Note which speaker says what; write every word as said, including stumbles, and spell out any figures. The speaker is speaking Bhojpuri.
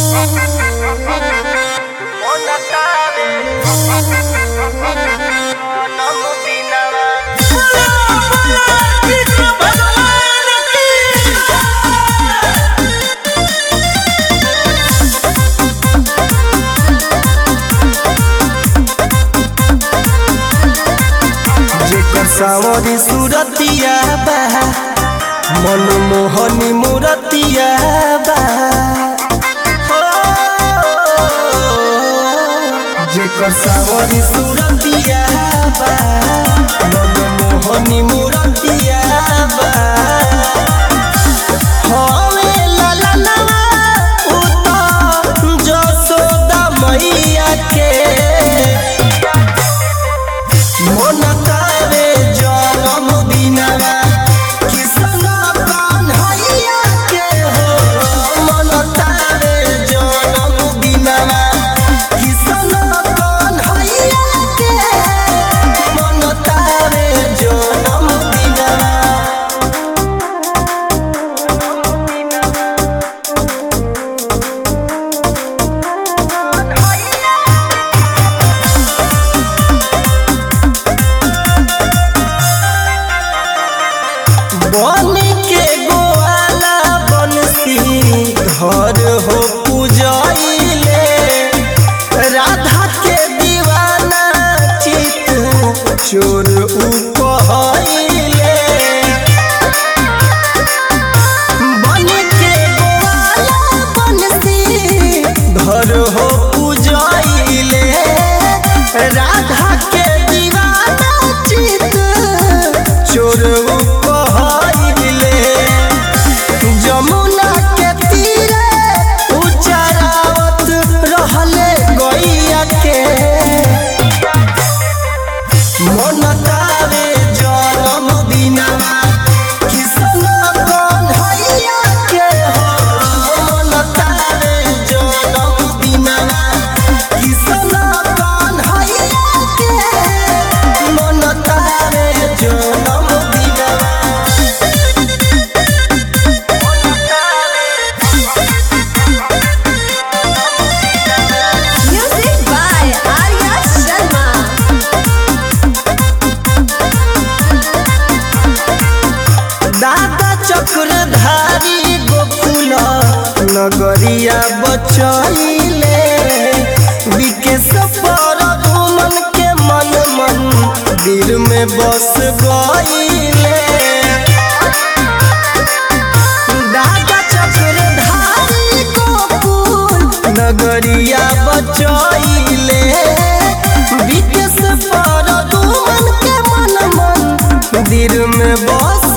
Speaker 1: सावरी सूरतिया बा मनमोहनी मूरतिया बा जेकर सावरी सूरतिया बा मनमोहनी मूरतिया बा हवे ललनवा उत जसोदा मैया के मोनता बन के गोवाला बनसी घर हो पूजैले राधा के दीवाना चित चोर उपहैले बन के गोवाला बनसी घर हो पूजैले राधा के दीवाना चित चोर जमुना के तीरे उचरावत रहले गैया के मनतावे जन्म दिनवा किसन कन्हैया के हो मनतावे जन्म दिनवा किसन कन्हैया के मनतावे जन्म चक्रधारी गोकुल नगरिया बचैले विकेश पर घुमन के मन मंदिर में बस गईले दादा चक्रधारी गोकुल नगरिया बचैले विकेश पर घुमन के मन मंदिर में बस